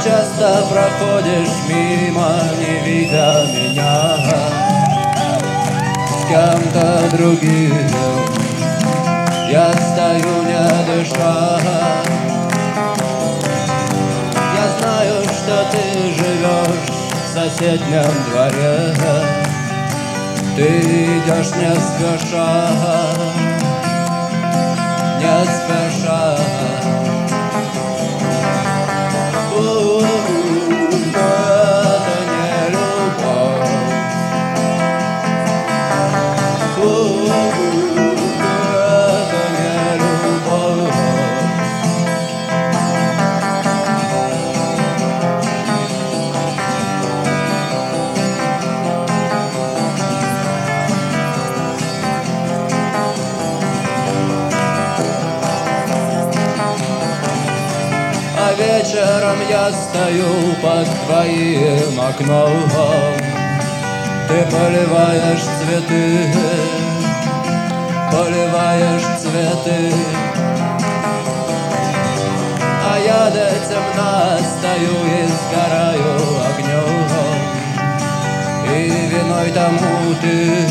часто проходишь мимо, не видя меня. С кем-то другим я стою, не дыша. Я знаю, что ты живешь в соседнем дворе. Ты идешь не спеша, не спеша. А вечером я стою под твоим окном. Ты поливаешь цветы, поливаешь цветы. А я до темна стою и сгораю огнем. И виной тому ты,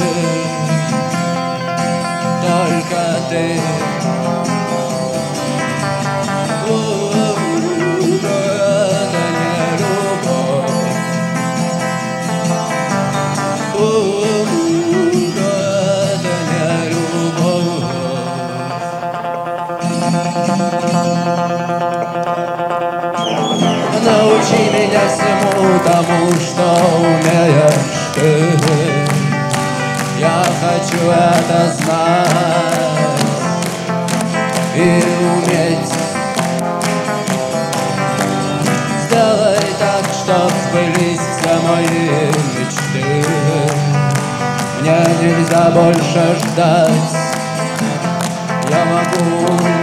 только ты. Научи меня всему тому, что умеешь ты. Я хочу это знать и уметь. Сделай так, чтоб сбылись все мои мечты. Мне нельзя больше ждать. Я могу